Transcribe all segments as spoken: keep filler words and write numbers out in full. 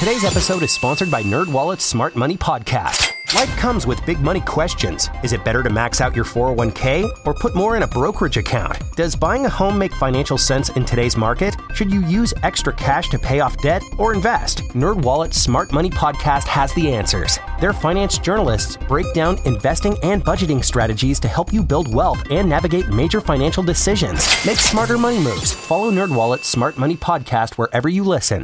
Today's episode is sponsored by NerdWallet's Smart Money Podcast. Life comes with big money questions. Is it better to max out your four oh one k or put more in a brokerage account? Does buying a home make financial sense in today's market? Should you use extra cash to pay off debt or invest? NerdWallet's Smart Money Podcast has the answers. Their finance journalists break down investing and budgeting strategies to help you build wealth and navigate major financial decisions. Make smarter money moves. Follow NerdWallet's Smart Money Podcast wherever you listen.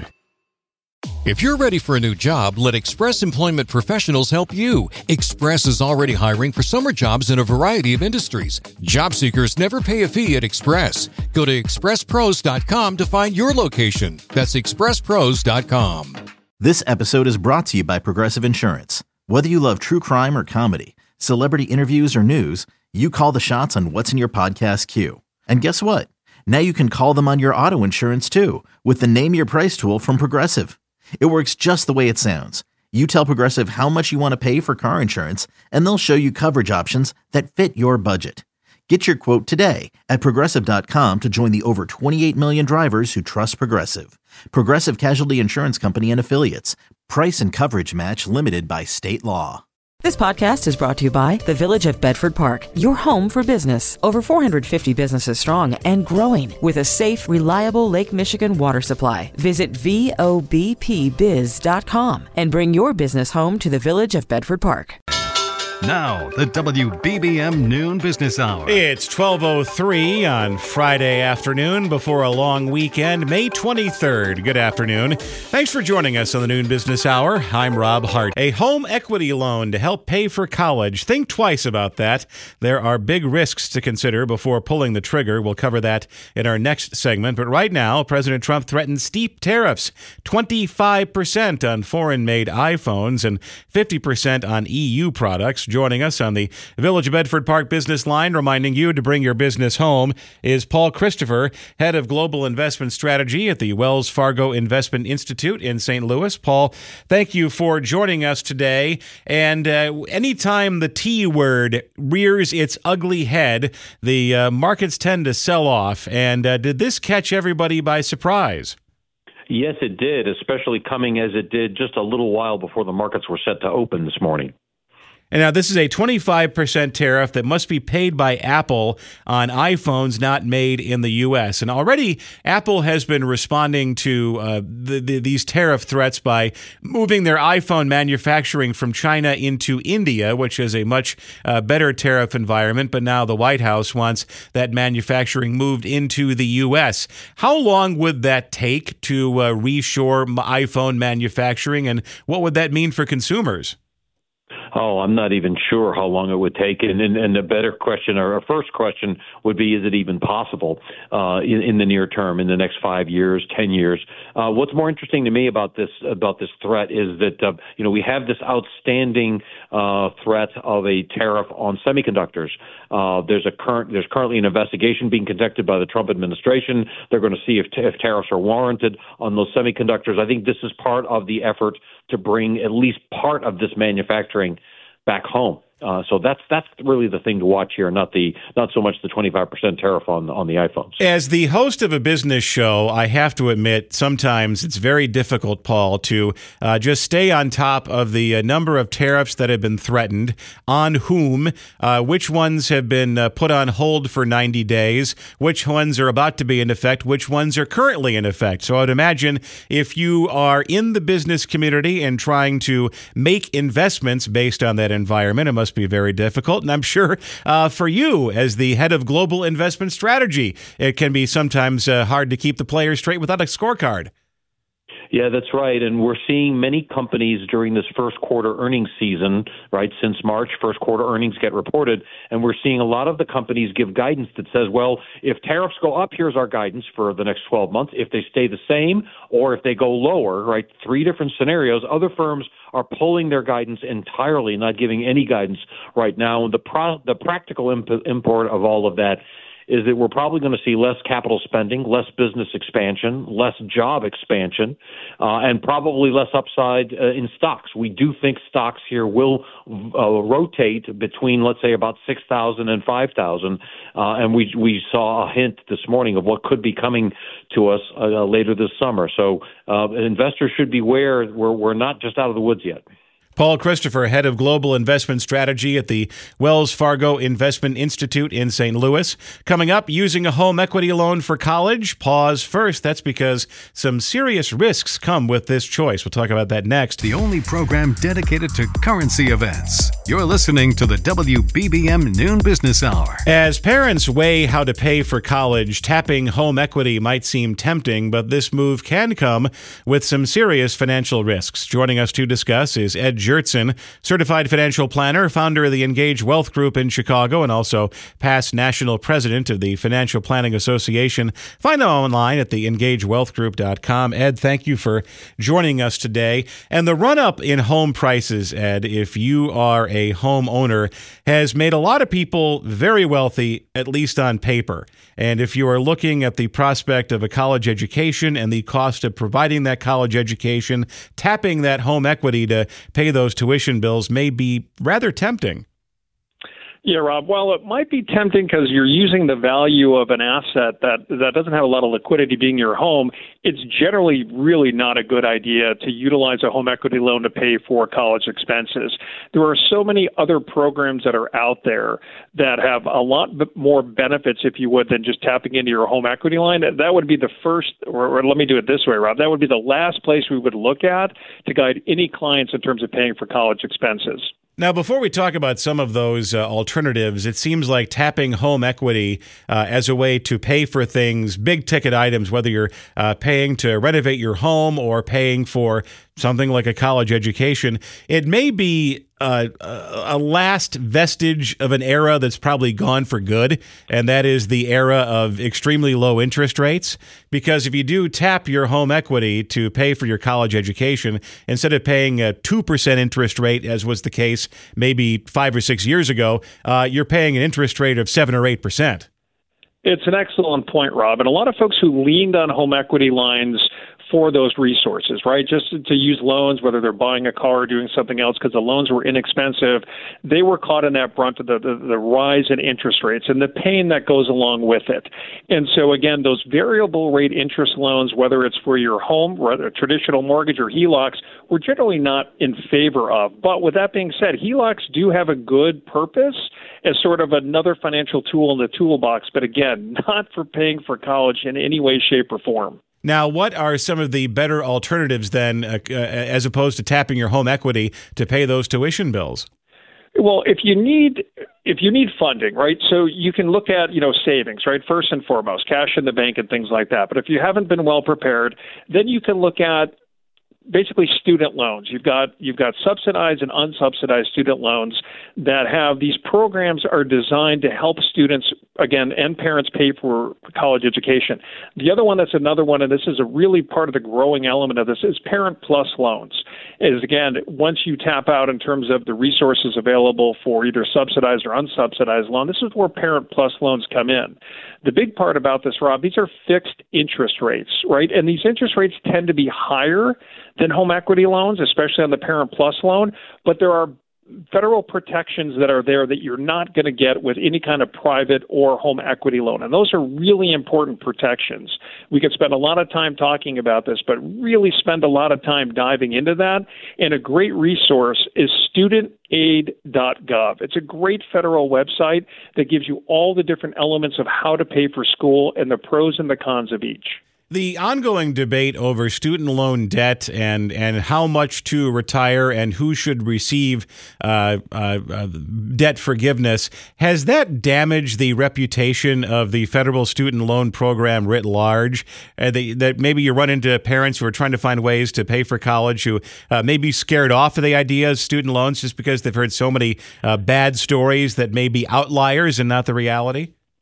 If you're ready for a new job, let Express Employment Professionals help you. Express is already hiring for summer jobs in a variety of industries. Job seekers never pay a fee at Express. Go to express pros dot com to find your location. That's express pros dot com. This episode is brought to you by Progressive Insurance. Whether you love true crime or comedy, celebrity interviews or news, you call the shots on what's in your podcast queue. And guess what? Now you can call them on your auto insurance too with the Name Your Price tool from Progressive. It works just the way it sounds. You tell Progressive how much you want to pay for car insurance, and they'll show you coverage options that fit your budget. Get your quote today at progressive dot com to join the over twenty-eight million drivers who trust Progressive. Progressive Casualty Insurance Company and Affiliates. Price and coverage match limited by state law. This podcast is brought to you by the Village of Bedford Park, your home for business. Over four hundred fifty businesses strong and growing with a safe, reliable Lake Michigan water supply. Visit V O B P biz dot com and bring your business home to the Village of Bedford Park. Now, the W B B M Noon Business Hour. It's twelve oh three on Friday afternoon before a long weekend, May twenty-third. Good afternoon. Thanks for joining us on the Noon Business Hour. I'm Rob Hart. A home equity loan to help pay for college. Think twice about that. There are big risks to consider before pulling the trigger. We'll cover that in our next segment. But right now, President Trump threatens steep tariffs, twenty-five percent on foreign-made iPhones and fifty percent on E U products. Joining us on the Village of Bedford Park business line, reminding you to bring your business home, is Paul Christopher, head of global investment strategy at the Wells Fargo Investment Institute in Saint Louis. Paul, thank you for joining us today. And uh, anytime the T word rears its ugly head, the uh, markets tend to sell off. And uh, did this catch everybody by surprise? Yes, it did, especially coming as it did just a little while before the markets were set to open this morning. And now this is a twenty-five percent tariff that must be paid by Apple on iPhones not made in the U S. And already Apple has been responding to uh, the, the, these tariff threats by moving their iPhone manufacturing from China into India, which is a much uh, better tariff environment. But now the White House wants that manufacturing moved into the U S. How long would that take to uh, reshore iPhone manufacturing, and what would that mean for consumers? Oh, I'm not even sure how long it would take. And, and, and the better question, or a first question, would be, is it even possible uh, in, in the near term, in the next five years, ten years? Uh, what's more interesting to me about this about this threat is that uh, you know we have this outstanding uh, threat of a tariff on semiconductors. Uh, there's a current there's currently an investigation being conducted by the Trump administration. They're going to see if, t- if tariffs are warranted on those semiconductors. I think this is part of the effort to bring at least part of this manufacturing back home. Uh, so that's that's really the thing to watch here, not the not so much the twenty-five percent tariff on on the iPhones. As the host of a business show, I have to admit sometimes it's very difficult, Paul, to uh, just stay on top of the uh, number of tariffs that have been threatened, on whom, uh, which ones have been uh, put on hold for ninety days, which ones are about to be in effect, which ones are currently in effect. So I'd imagine if you are in the business community and trying to make investments based on that environment, it must be very difficult. And I'm sure uh, for you, as the head of global investment strategy, it can be sometimes uh, hard to keep the players straight without a scorecard. Yeah, that's right. And we're seeing many companies during this first quarter earnings season, right? Since March, first quarter earnings get reported. And we're seeing a lot of the companies give guidance that says, well, if tariffs go up, here's our guidance for the next twelve months. If they stay the same or if they go lower, right? Three different scenarios. Other firms are pulling their guidance entirely, not giving any guidance right now. And the pro- the practical imp- import of all of that is that we're probably going to see less capital spending, less business expansion, less job expansion, uh, and probably less upside uh, in stocks. We do think stocks here will uh, rotate between, let's say, about six thousand and five thousand, uh, and we we saw a hint this morning of what could be coming to us uh, later this summer. So uh, investors should beware. We're, we're not just out of the woods yet. Paul Christopher, head of global investment strategy at the Wells Fargo Investment Institute in Saint Louis. Coming up, using a home equity loan for college. Pause first. That's because some serious risks come with this choice. We'll talk about that next. The only program dedicated to currency events. You're listening to the W B B M Noon Business Hour. As parents weigh how to pay for college, tapping home equity might seem tempting, but this move can come with some serious financial risks. Joining us to discuss is Ed Jertson, certified financial planner, founder of the Engage Wealth Group in Chicago, and also past national president of the Financial Planning Association. Find him online at the engage wealth group dot com. Ed, thank you for joining us today. And the run-up in home prices, Ed, if you are a homeowner, has made a lot of people very wealthy, at least on paper. And if you are looking at the prospect of a college education and the cost of providing that college education, tapping that home equity to pay those tuition bills may be rather tempting. Yeah, Rob. Well, it might be tempting because you're using the value of an asset that, that doesn't have a lot of liquidity being your home. It's generally really not a good idea to utilize a home equity loan to pay for college expenses. There are so many other programs that are out there that have a lot more benefits, if you would, than just tapping into your home equity line. That would be the first, or, or let me do it this way, Rob. That would be the last place we would look at to guide any clients in terms of paying for college expenses. Now, before we talk about some of those uh, alternatives, it seems like tapping home equity uh, as a way to pay for things, big ticket items, whether you're uh, paying to renovate your home or paying for something like a college education, it may be uh, a last vestige of an era that's probably gone for good, and that is the era of extremely low interest rates. Because if you do tap your home equity to pay for your college education, instead of paying a two percent interest rate, as was the case maybe five or six years ago, uh, you're paying an interest rate of seven or eight percent. It's an excellent point, Rob. And a lot of folks who leaned on home equity lines for those resources, right? Just to use loans, whether they're buying a car or doing something else, because the loans were inexpensive, they were caught in that brunt of the, the, the rise in interest rates and the pain that goes along with it. And so, again, those variable rate interest loans, whether it's for your home, whether traditional mortgage or H E L O Cs, we're generally not in favor of. But with that being said, H E L O Cs do have a good purpose as sort of another financial tool in the toolbox, but again, not for paying for college in any way, shape, or form. Now, what are some of the better alternatives then, uh, uh, as opposed to tapping your home equity to pay those tuition bills? Well, if you need if you need funding, right, so you can look at, you know, savings, right, first and foremost, cash in the bank and things like that. But if you haven't been well prepared, then you can look at basically student loans. You've got you've got subsidized and unsubsidized student loans that have these programs are designed to help students, again, and parents pay for college education. The other one that's another one, and this is a really part of the growing element of this, is Parent Plus loans. Is, again, once you tap out in terms of the resources available for either subsidized or unsubsidized loan, this is where Parent Plus loans come in. The big part about this, Rob, these are fixed interest rates, right? And these interest rates tend to be higher than home equity loans, especially on the Parent Plus loan, but there are federal protections that are there that you're not going to get with any kind of private or home equity loan. And those are really important protections. We could spend a lot of time talking about this, but really spend a lot of time diving into that. And a great resource is student aid dot gov. It's a great federal website that gives you all the different elements of how to pay for school and the pros and the cons of each. The ongoing debate over student loan debt and, and how much to retire and who should receive uh, uh, uh, debt forgiveness, has that damaged the reputation of the federal student loan program writ large? Uh, the, that maybe you run into parents who are trying to find ways to pay for college who uh, may be scared off of the idea of student loans just because they've heard so many uh, bad stories that may be outliers and not the reality?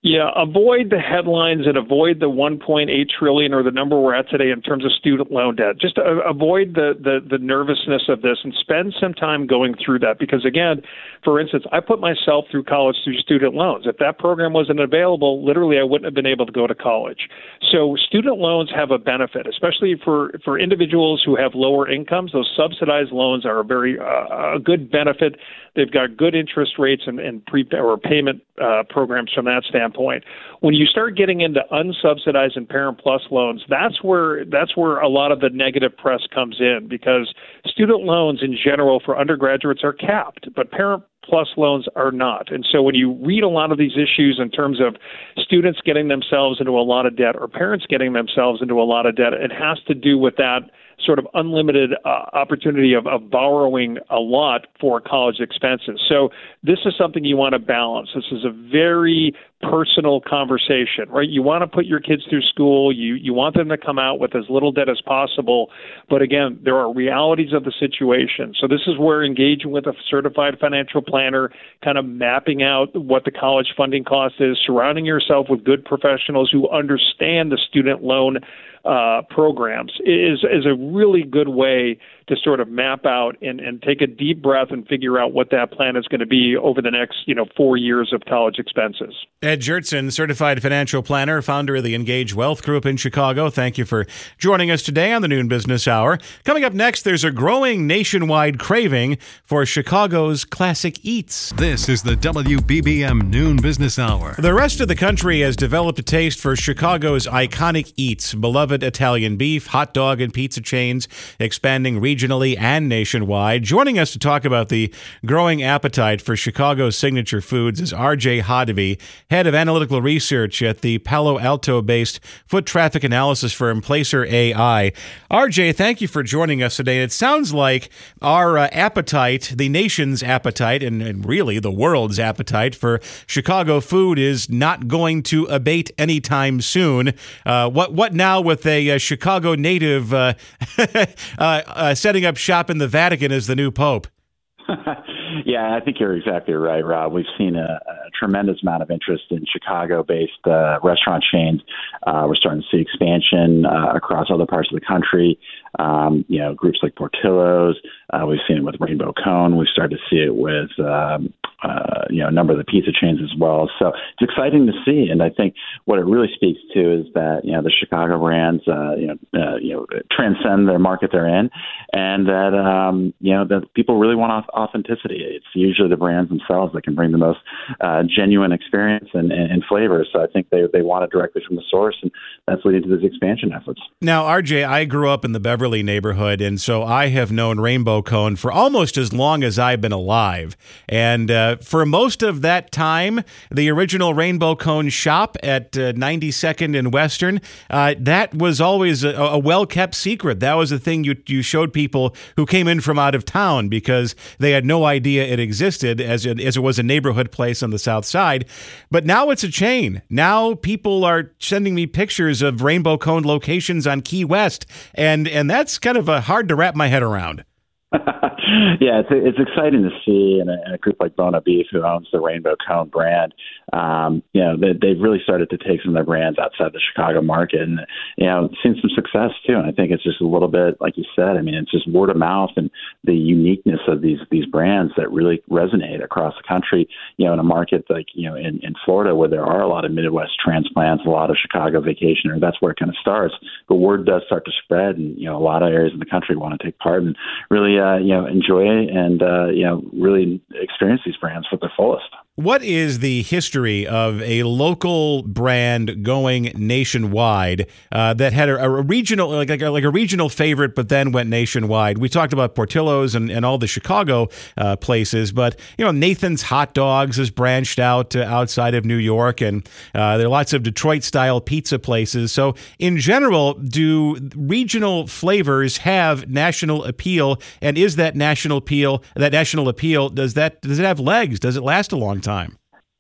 Yeah, avoid the headlines and avoid the one point eight trillion or the number we're at today in terms of student loan debt. Just uh, avoid the, the, the nervousness of this and spend some time going through that. Because again, for instance, I put myself through college through student loans. If that program wasn't available, literally I wouldn't have been able to go to college. So student loans have a benefit, especially for, for individuals who have lower incomes. Those subsidized loans are a very uh, a good benefit. They've got good interest rates and, and pre or payment uh, programs from that standpoint. When you start getting into unsubsidized and Parent Plus loans, that's where that's where a lot of the negative press comes in, because student loans in general for undergraduates are capped, but Parent Plus loans are not. And so when you read a lot of these issues in terms of students getting themselves into a lot of debt or parents getting themselves into a lot of debt, it has to do with that sort of unlimited uh, opportunity of, of borrowing a lot for college expenses. So this is something you want to balance. This is a very personal conversation, right? You want to put your kids through school. You you want them to come out with as little debt as possible. But again, there are realities of the situation. So this is where engaging with a certified financial planner, kind of mapping out what the college funding cost is, surrounding yourself with good professionals who understand the student loan uh, programs is is a really good way to sort of map out and, and take a deep breath and figure out what that plan is going to be over the next, you know, four years of college expenses. Ed Jertson, certified financial planner, founder of the Engage Wealth Group in Chicago. Thank you for joining us today on the Noon Business Hour. Coming up next, there's a growing nationwide craving for Chicago's classic eats. This is the W B B M Noon Business Hour. The rest of the country has developed a taste for Chicago's iconic eats, beloved Italian beef, hot dog, and pizza chains, expanding regionally and nationwide. Joining us to talk about the growing appetite for Chicago's signature foods is R J Hottovy, head of analytical research at the Palo Alto-based foot traffic analysis firm Placer A I. R J, thank you for joining us today. It sounds like our uh, appetite, the nation's appetite, and, and really the world's appetite for Chicago food is not going to abate anytime soon. Uh, what what now with a, a Chicago native uh, uh, uh, setting up shop in the Vatican as the new pope? Yeah, I think you're exactly right, Rob. We've seen a, a tremendous amount of interest in Chicago-based uh, restaurant chains. Uh, we're starting to see expansion uh, across other parts of the country. Um, you know, groups like Portillo's. Uh, we've seen it with Rainbow Cone. We've started to see it with um, uh, you know a number of the pizza chains as well. So it's exciting to see, and I think what it really speaks to is that you know the Chicago brands uh, you know uh, you know transcend their market they're in, and that um, you know that people really want authenticity. It's usually the brands themselves that can bring the most uh, genuine experience and, and, and flavor. So I think they they want it directly from the source, and that's leading to these expansion efforts. Now, R J, I grew up in the Beverly neighborhood, and so I have known Rainbow Cone for almost as long as I've been alive. And uh, for most of that time, the original Rainbow Cone shop at uh, ninety-second and Western, uh, that was always a, a well-kept secret. That was the thing you you showed people who came in from out of town because they had no idea it existed as it, as it was a neighborhood place on the South Side. But now it's a chain. Now people are sending me pictures of Rainbow Cone locations on Key West, and and that's kind of a hard to wrap my head around. Yeah, it's it's exciting to see, and a, and a group like Bona Beef, who owns the Rainbow Cone brand, um, you know, they, they've really started to take some of their brands outside the Chicago market, and you know, seen some success too. And I think it's just a little bit, like you said, I mean, it's just word of mouth and the uniqueness of these these brands that really resonate across the country. You know, in a market like you know in, in Florida, where there are a lot of Midwest transplants, a lot of Chicago vacationers, that's where it kind of starts. But word does start to spread, and you know, a lot of areas in the country want to take part and really. Uh, you know, enjoy and, uh, you know, really experience these brands for their fullest. What is the history of a local brand going nationwide uh, that had a, a regional, like, like, a, like a regional favorite, but then went nationwide? We talked about Portillo's and, and all the Chicago uh, places, but, you know, Nathan's Hot Dogs has branched out uh, outside of New York, and uh, there are lots of Detroit-style pizza places. So, in general, do regional flavors have national appeal, and is that national appeal, that national appeal, does that does it have legs? Does it last a long time?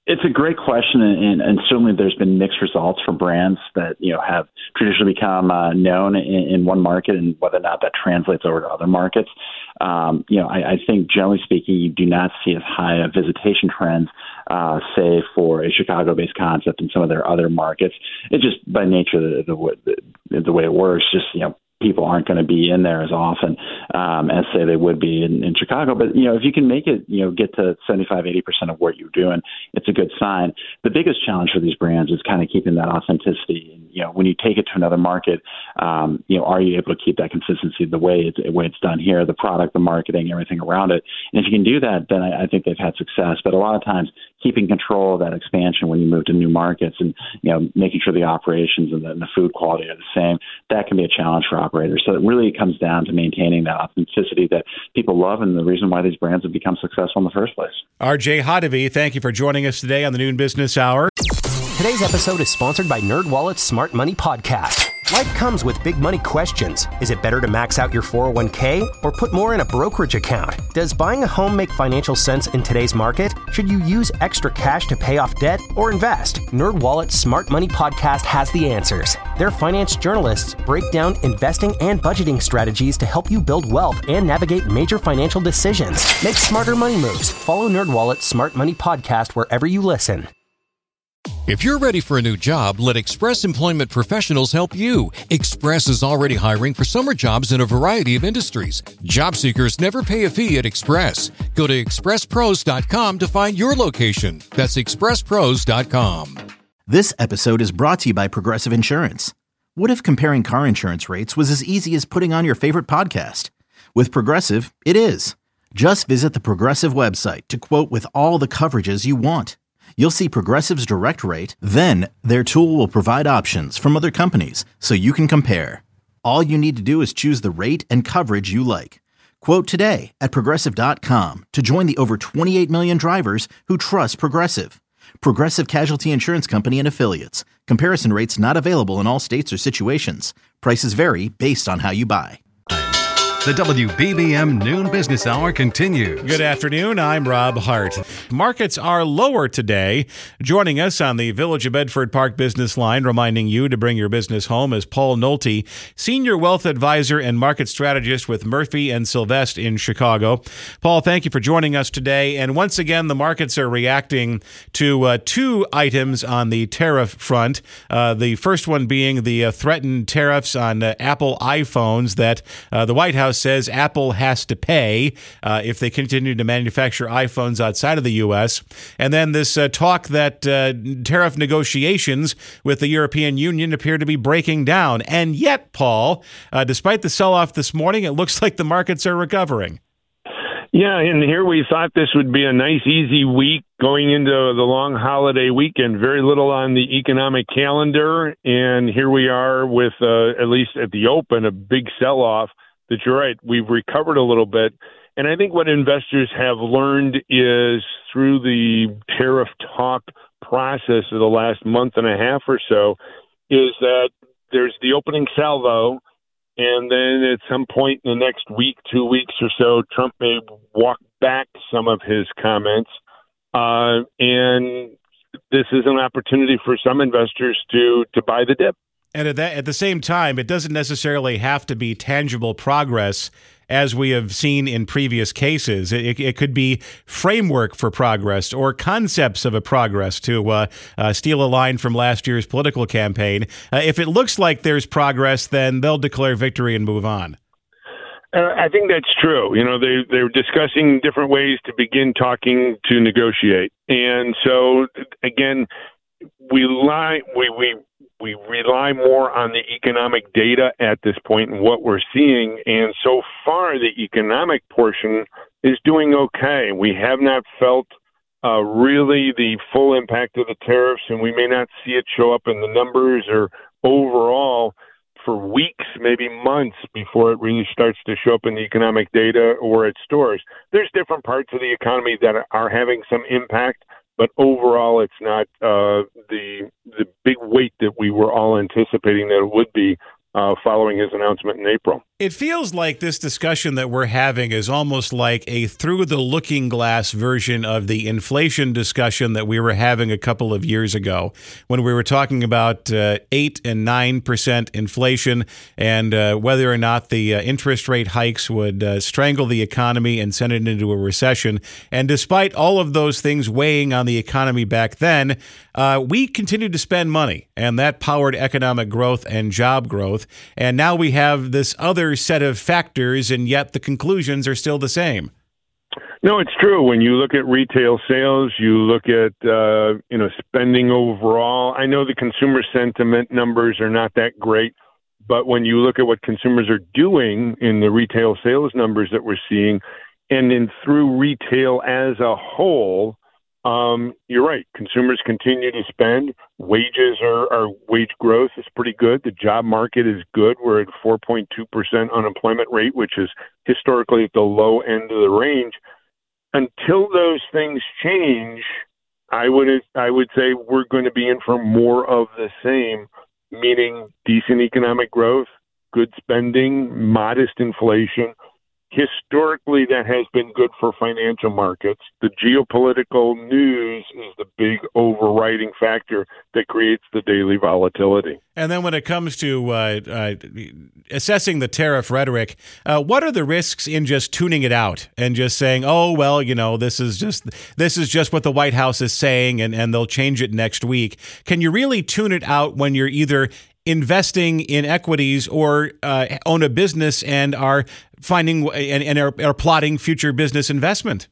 It's a great question, and, and certainly there's been mixed results for brands that you know have traditionally become uh, known in, in one market, and whether or not that translates over to other markets. Um, you know, I, I think generally speaking, you do not see as high a visitation trends, uh, say for a Chicago-based concept in some of their other markets. It's just by nature of the, the, the, the way it works. Just you know. People aren't going to be in there as often um, as, say, they would be in, in Chicago. But, you know, if you can make it, you know, get to seventy-five, eighty percent of what you're doing, it's a good sign. The biggest challenge for these brands is kind of keeping that authenticity. And, you know, when you take it to another market, um, you know, are you able to keep that consistency the way it's, the way it's done here, the product, the marketing, everything around it? And if you can do that, then I, I think they've had success. But a lot of times, keeping control of that expansion when you move to new markets and, you know, making sure the operations and the, and the food quality are the same, that can be a challenge for operators. So it really comes down to maintaining that authenticity that people love and the reason why these brands have become successful in the first place. R J Hottovy, thank you for joining us today on the Noon Business Hour. Today's episode is sponsored by NerdWallet's Smart Money Podcast. Life comes with big money questions. Is it better to max out your four oh one k or put more in a brokerage account? Does buying a home make financial sense in today's market? Should you use extra cash to pay off debt or invest? NerdWallet's Smart Money Podcast has the answers. Their finance journalists break down investing and budgeting strategies to help you build wealth and navigate major financial decisions. Make smarter money moves. Follow NerdWallet's Smart Money Podcast wherever you listen. If you're ready for a new job, let Express Employment Professionals help you. Express is already hiring for summer jobs in a variety of industries. Job seekers never pay a fee at Express. Go to express pros dot com to find your location. That's express pros dot com. This episode is brought to you by Progressive Insurance. What if comparing car insurance rates was as easy as putting on your favorite podcast? With Progressive, it is. Just visit the Progressive website to quote with all the coverages you want. You'll see Progressive's direct rate, then their tool will provide options from other companies so you can compare. All you need to do is choose the rate and coverage you like. Quote today at progressive dot com to join the over twenty-eight million drivers who trust Progressive. Progressive Casualty Insurance Company and Affiliates. Comparison rates not available in all states or situations. Prices vary based on how you buy. The W B B M Noon Business Hour continues. Good afternoon. I'm Rob Hart. Markets are lower today. Joining us on the Village of Bedford Park business line, reminding you to bring your business home, is Paul Nolte, Senior Wealth Advisor and Market Strategist with Murphy and Sylvester in Chicago. Paul, thank you for joining us today. And once again, the markets are reacting to uh, two items on the tariff front. Uh, the first one being the uh, threatened tariffs on uh, Apple iPhones that uh, the White House says Apple has to pay uh, if they continue to manufacture iPhones outside of the U S. And then this uh, talk that uh, tariff negotiations with the European Union appear to be breaking down. And yet, Paul, uh, despite the sell-off this morning, it looks like the markets are recovering. Yeah, and here we thought this would be a nice, easy week going into the long holiday weekend. Very little on the economic calendar, and here we are with, uh, at least at the open, a big sell-off. That you're right, we've recovered a little bit. And I think what investors have learned is through the tariff talk process of the last month and a half or so is that there's the opening salvo, and then at some point in the next week, two weeks or so, Trump may walk back some of his comments. Uh, and this is an opportunity for some investors to to buy the dip. And at that, at the same time, it doesn't necessarily have to be tangible progress, as we have seen in previous cases. It, it could be framework for progress or concepts of a progress, to uh, uh, steal a line from last year's political campaign. Uh, if it looks like there's progress, then they'll declare victory and move on. Uh, I think that's true. You know, they, they're discussing different ways to begin talking to negotiate. And so, again, we lie, we, we, We rely more on the economic data at this point and what we're seeing. And so far, the economic portion is doing okay. We have not felt uh, really the full impact of the tariffs, and we may not see it show up in the numbers or overall for weeks, maybe months, before it really starts to show up in the economic data or at stores. There's different parts of the economy that are having some impact. But overall, it's not uh, the the big weight that we were all anticipating that it would be uh, following his announcement in April. It feels like this discussion that we're having is almost like a through the looking glass version of the inflation discussion that we were having a couple of years ago when we were talking about uh, eight and nine percent inflation and uh, whether or not the uh, interest rate hikes would uh, strangle the economy and send it into a recession. And despite all of those things weighing on the economy back then, uh, we continued to spend money, and that powered economic growth and job growth. And now we have this other set of factors, and yet the conclusions are still the same. No, it's true. When you look at retail sales, you look at uh, you know spending overall. I know the consumer sentiment numbers are not that great, but when you look at what consumers are doing in the retail sales numbers that we're seeing, and then through retail as a whole, um, you're right. Consumers continue to spend. Wages are, are wage growth is pretty good. The job market is good. We're at four point two percent unemployment rate, which is historically at the low end of the range. Until those things change, I would I would say we're going to be in for more of the same, meaning decent economic growth, good spending, modest inflation. Historically, that has been good for financial markets. The geopolitical news is the big overriding factor that creates the daily volatility. And then when it comes to uh, uh, assessing the tariff rhetoric, uh, what are the risks in just tuning it out and just saying, oh, well, you know, this is just this is just what the White House is saying, and, and they'll change it next week? Can you really tune it out when you're either investing in equities or uh, own a business and are finding and, and are, are plotting future business investment?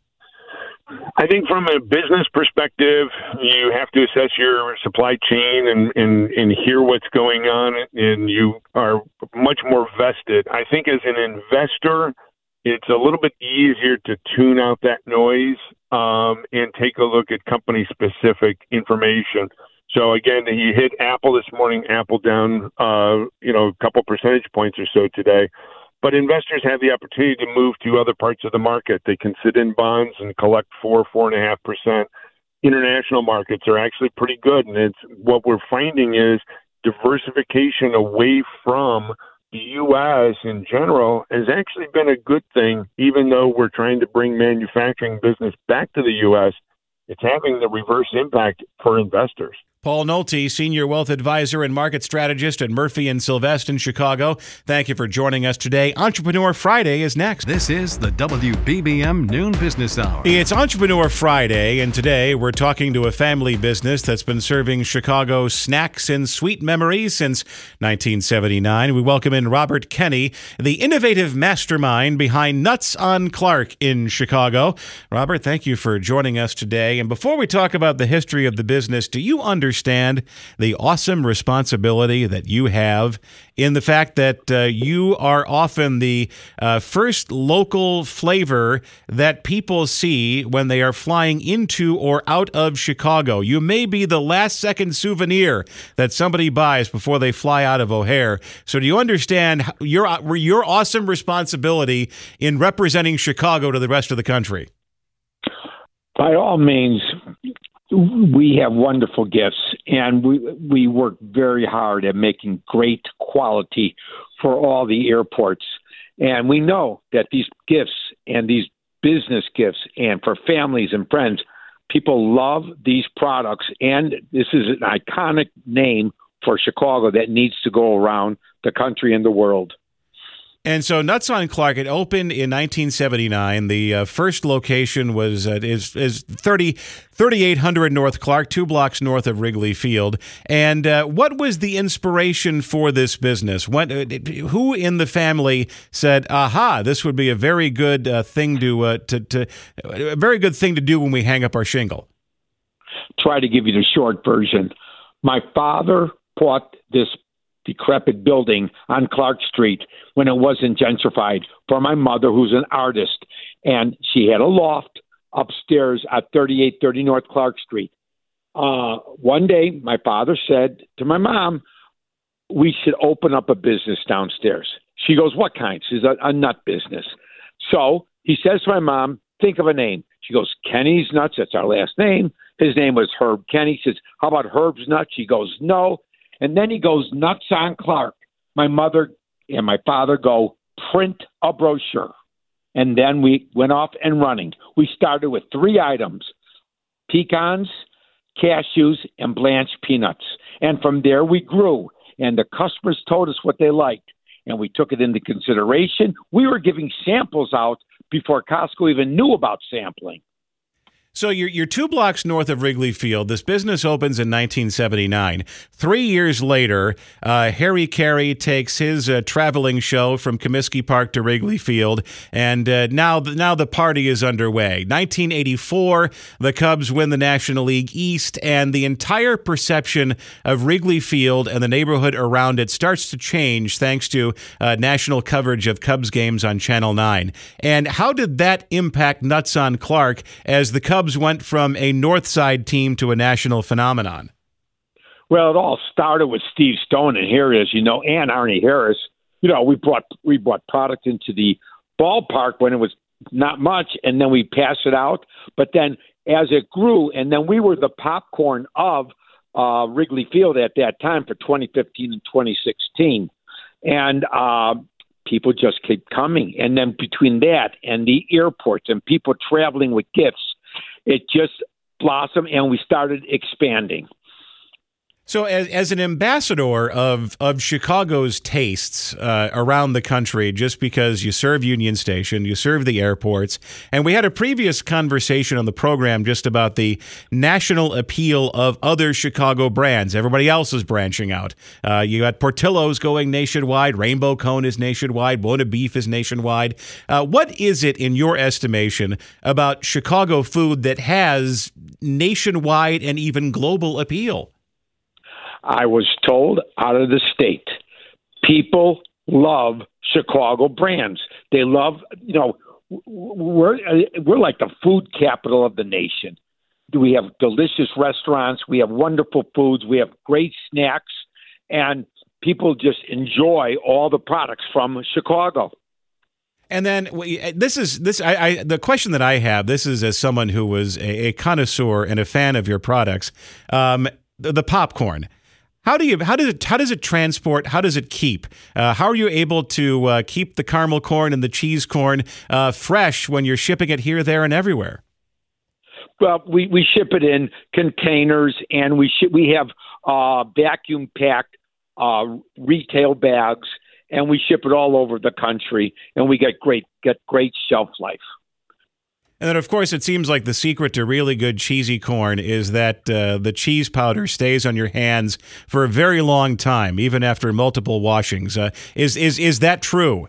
I think from a business perspective, you have to assess your supply chain and, and, and hear what's going on, and you are much more vested. I think as an investor, it's a little bit easier to tune out that noise um, and take a look at company-specific information. So again, you hit Apple this morning, Apple down, uh, you know, a couple percentage points or so today. But investors have the opportunity to move to other parts of the market. They can sit in bonds and collect four, four and a half percent. International markets are actually pretty good. And it's what we're finding is diversification away from the U S in general has actually been a good thing, even though we're trying to bring manufacturing business back to the U S. It's having the reverse impact for investors. Paul Nolte, Senior Wealth Advisor and Market Strategist at Murphy and Sylvester in Chicago. Thank you for joining us today. Entrepreneur Friday is next. This is the W B B M Noon Business Hour. It's Entrepreneur Friday, and today we're talking to a family business that's been serving Chicago snacks and sweet memories since nineteen seventy-nine. We welcome in Robert Kenny, the innovative mastermind behind Nuts on Clark in Chicago. Robert, thank you for joining us today. And before we talk about the history of the business, do you understand Understand the awesome responsibility that you have in the fact that uh, you are often the uh, first local flavor that people see when they are flying into or out of Chicago. You may be the last second souvenir that somebody buys before they fly out of O'Hare. So do you understand your your awesome responsibility in representing Chicago to the rest of the country? By all means, we have wonderful gifts, and we we work very hard at making great quality for all the airports. And we know that these gifts and these business gifts and for families and friends, people love these products. And this is an iconic name for Chicago that needs to go around the country and the world. And so Nuts on Clark, it opened in nineteen seventy-nine. The uh, first location was uh, is is thirty, thirty-eight hundred North Clark, two blocks north of Wrigley Field. And uh, what was the inspiration for this business? What, uh, who in the family said, "Aha, this would be a very good uh, thing to uh, to to a very good thing to do when we hang up our shingle"? Try to give you the short version. My father bought this decrepit building on Clark Street when it wasn't gentrified for my mother, who's an artist. And she had a loft upstairs at thirty-eight thirty North Clark Street. Uh, one day, my father said to my mom, we should open up a business downstairs. She goes, what kind? She says, a, a nut business. So he says to my mom, think of a name. She goes, Kenny's Nuts. That's our last name. His name was Herb Kenny. He says, how about Herb's Nuts? She goes, no. And then he goes, Nuts on Clark. my mother and my father go print a brochure. And then we went off and running. We started with three items: pecans, cashews, and blanched peanuts. And from there we grew, and the customers told us what they liked, and we took it into consideration. We were giving samples out before Costco even knew about sampling. So you're, you're two blocks north of Wrigley Field. This business opens in nineteen seventy-nine. Three years later, uh, Harry Carey takes his uh, traveling show from Comiskey Park to Wrigley Field, and uh, now, the, now the party is underway. nineteen eighty-four, the Cubs win the National League East, and the entire perception of Wrigley Field and the neighborhood around it starts to change thanks to uh, national coverage of Cubs games on Channel nine. And how did that impact Nuts on Clark as the Cubs went from a North Side team to a national phenomenon? Well, it all started with Steve Stone and Harris, you know, and Arnie Harris. You know, we brought we brought product into the ballpark when it was not much, and then we passed it out. But then as it grew, and then we were the popcorn of uh, Wrigley Field at that time for twenty fifteen and twenty sixteen. And uh, people just kept coming. And then between that and the airports and people traveling with gifts, it just blossomed, and we started expanding. So as, as an ambassador of, of Chicago's tastes uh, around the country, just because you serve Union Station, you serve the airports, and we had a previous conversation on the program just about the national appeal of other Chicago brands. Everybody else is branching out. Uh, you got Portillo's going nationwide. Rainbow Cone is nationwide. Buona Beef is nationwide. Uh, what is it, in your estimation, about Chicago food that has nationwide and even global appeal? I was told out of the state, people love Chicago brands. They love, you know, we're we're like the food capital of the nation. We have delicious restaurants. We have wonderful foods. We have great snacks, and people just enjoy all the products from Chicago. And then this is this. I, I the question that I have. This is as someone who was a, a connoisseur and a fan of your products. Um, the, the popcorn. How do you how does it how does it transport? How does it keep? Uh, how are you able to uh, keep the caramel corn and the cheese corn uh, fresh when you're shipping it here, there, and everywhere? Well, we, we ship it in containers, and we ship, we have uh, vacuum packed uh, retail bags, and we ship it all over the country, and we get great get great shelf life. And then, of course, it seems like the secret to really good cheesy corn is that uh, the cheese powder stays on your hands for a very long time, even after multiple washings. Uh, is is is that true?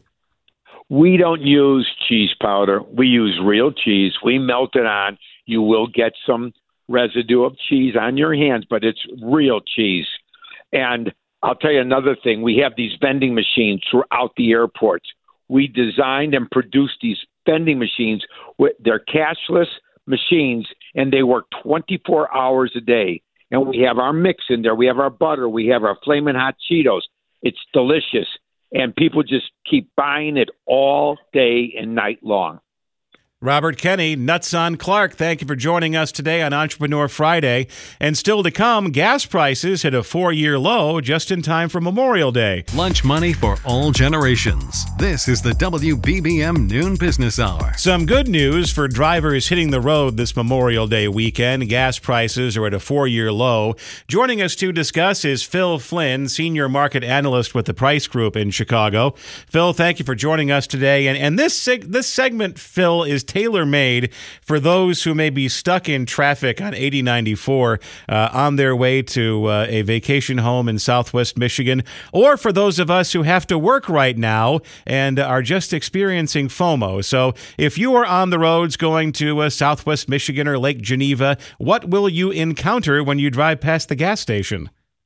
We don't use cheese powder. We use real cheese. We melt it on. You will get some residue of cheese on your hands, but it's real cheese. And I'll tell you another thing. We have these vending machines throughout the airports. We designed and produced these vending machines. They're cashless machines, and they work twenty-four hours a day. And we have our mix in there. We have our butter. We have our Flamin' Hot Cheetos. It's delicious. And people just keep buying it all day and night long. Robert Kenny, Nuts on Clark, thank you for joining us today on Entrepreneur Friday. And still to come, gas prices hit a four-year low just in time for Memorial Day. Lunch money for all generations. This is the W B B M Noon Business Hour. Some good news for drivers hitting the road this Memorial Day weekend. Gas prices are at a four-year low. Joining us to discuss is Phil Flynn, Senior Market Analyst with the Price Group in Chicago. Phil, thank you for joining us today. And, and this, seg- this segment, Phil, is tailor-made for those who may be stuck in traffic on eighty ninety-four uh, on their way to uh, a vacation home in Southwest Michigan, or for those of us who have to work right now and are just experiencing FOMO. So if you are on the roads going to uh, Southwest Michigan or Lake Geneva, what will you encounter when you drive past the gas station?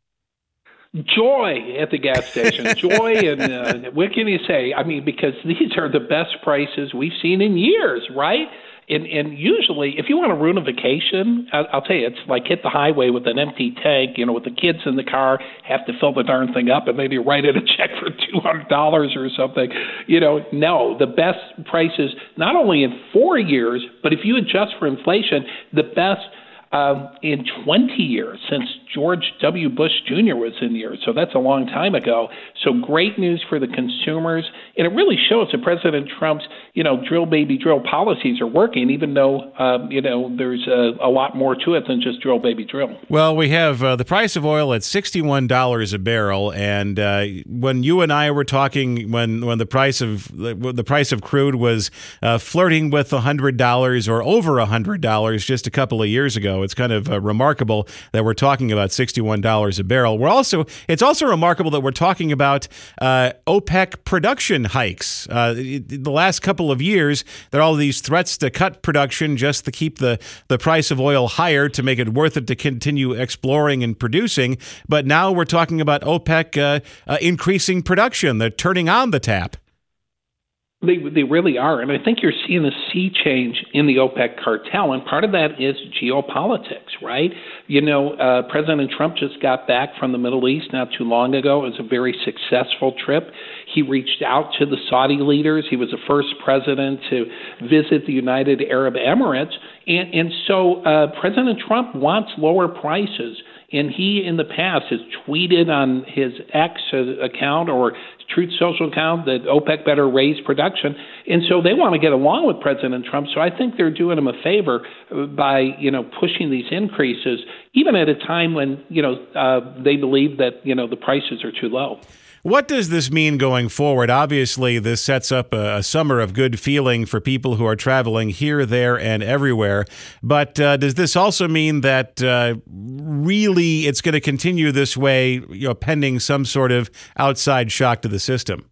Joy at the gas station. Joy, and uh, what can you say? I mean, because these are the best prices we've seen in years, right? And, and usually, if you want to ruin a vacation, I'll, I'll tell you, it's like hit the highway with an empty tank, you know, with the kids in the car, have to fill the darn thing up and maybe write it a check for two hundred dollars or something. You know, no, the best prices, not only in four years, but if you adjust for inflation, the best um, in twenty years, since George W. Bush Junior was in years. So that's a long time ago. So great news for the consumers. And it really shows that President Trump's, you know, drill, baby, drill policies are working, even though, um, you know, there's a, a lot more to it than just drill, baby, drill. Well, we have uh, the price of oil at sixty-one dollars a barrel. And uh, when you and I were talking, when, when the price of the price of crude was uh, flirting with one hundred dollars or over one hundred dollars just a couple of years ago, it's kind of uh, remarkable that we're talking about sixty-one dollars a barrel. We're also it's also remarkable that we're talking about uh, OPEC production hikes. Uh, the last couple of years, there are all these threats to cut production just to keep the, the price of oil higher to make it worth it to continue exploring and producing. But now we're talking about OPEC uh, uh, increasing production. They're turning on the tap. They they really are. And I think you're seeing a sea change in the OPEC cartel. And part of that is geopolitics, right? You know, uh, President Trump just got back from the Middle East not too long ago. It was a very successful trip. He reached out to the Saudi leaders. He was the first president to visit the United Arab Emirates. And, and so uh, President Trump wants lower prices. And he, in the past, has tweeted on his X account or Truth Social account that OPEC better raise production. And so they want to get along with President Trump. So I think they're doing him a favor by, you know, pushing these increases, even at a time when, you know, uh, they believe that, you know, the prices are too low. What does this mean going forward? Obviously, this sets up a, a summer of good feeling for people who are traveling here, there, and everywhere. But uh, does this also mean that uh, really it's going to continue this way, you know, pending some sort of outside shock to the system?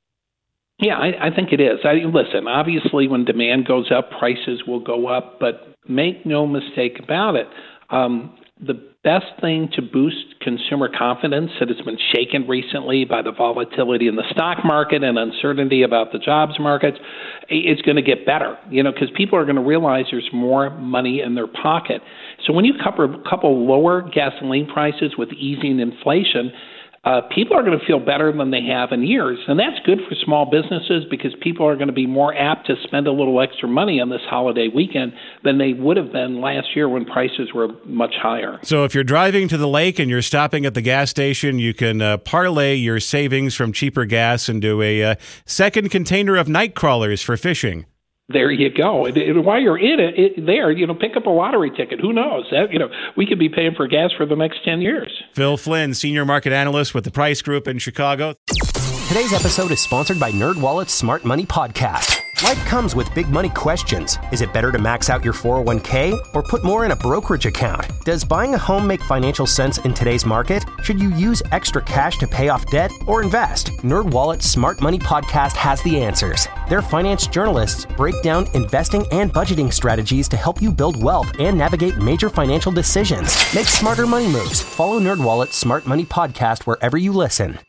Yeah, I, I think it is. I, listen, obviously, when demand goes up, prices will go up. But make no mistake about it. Um, the best thing to boost consumer confidence that has been shaken recently by the volatility in the stock market and uncertainty about the jobs market is going to get better, you know, because people are going to realize there's more money in their pocket. So when you couple, couple lower gasoline prices with easing inflation, Uh, people are going to feel better than they have in years. And that's good for small businesses because people are going to be more apt to spend a little extra money on this holiday weekend than they would have been last year when prices were much higher. So if you're driving to the lake and you're stopping at the gas station, you can uh, parlay your savings from cheaper gas into a uh, second container of night crawlers for fishing. There you go. And, and while you're in it, it, there, you know, pick up a lottery ticket. Who knows? That, you know, we could be paying for gas for the next ten years. Phil Flynn, Senior Market Analyst with the Price Group in Chicago. Today's episode is sponsored by NerdWallet's Smart Money Podcast. Life comes with big money questions. Is it better to max out your four oh one k or put more in a brokerage account? Does buying a home make financial sense in today's market? Should you use extra cash to pay off debt or invest? NerdWallet's Smart Money Podcast has the answers. Their finance journalists break down investing and budgeting strategies to help you build wealth and navigate major financial decisions. Make smarter money moves. Follow NerdWallet's Smart Money Podcast wherever you listen.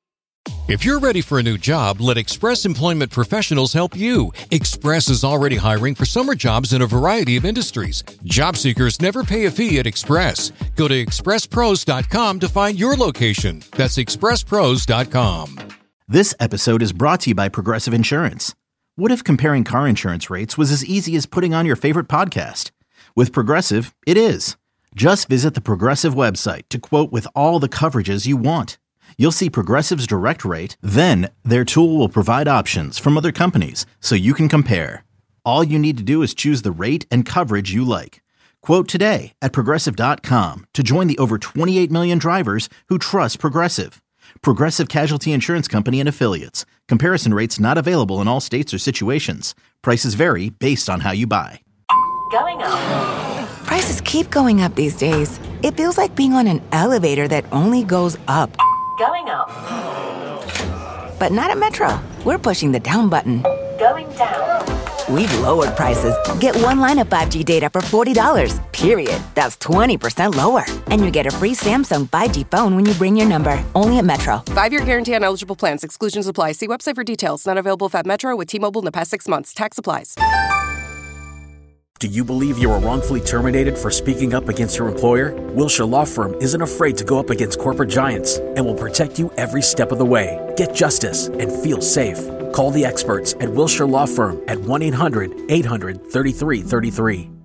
If you're ready for a new job, let Express Employment Professionals help you. Express is already hiring for summer jobs in a variety of industries. Job seekers never pay a fee at Express. Go to express pros dot com to find your location. That's express pros dot com. This episode is brought to you by Progressive Insurance. What if comparing car insurance rates was as easy as putting on your favorite podcast? With Progressive, it is. Just visit the Progressive website to quote with all the coverages you want. You'll see Progressive's direct rate, then their tool will provide options from other companies so you can compare. All you need to do is choose the rate and coverage you like. Quote today at progressive dot com to join the over twenty-eight million drivers who trust Progressive. Progressive Casualty Insurance Company and Affiliates. Comparison rates not available in all states or situations. Prices vary based on how you buy. Going up. Prices keep going up these days. It feels like being on an elevator that only goes up. Going up. But not at Metro. We're pushing the down button. Going down. We've lowered prices. Get one line of five G data for forty dollars, period. That's twenty percent lower. And you get a free Samsung five G phone when you bring your number. Only at Metro. Five-year guarantee on eligible plans. Exclusions apply. See website for details. Not available if at Metro with T-Mobile in the past six months. Tax applies. Do you believe you were wrongfully terminated for speaking up against your employer? Wilshire Law Firm isn't afraid to go up against corporate giants and will protect you every step of the way. Get justice and feel safe. Call the experts at Wilshire Law Firm at one eight hundred eight hundred thirty-three thirty-three.